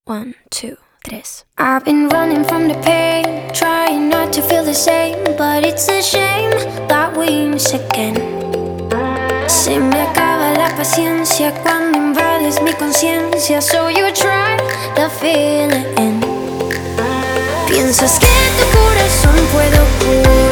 1, 2, 3. I've been running from the pain, trying not to feel the same, but it's a shame that we miss again. Se me acaba la paciencia cuando invades mi conciencia, so you try to feel it in. Piensas que tu corazón puedo curar.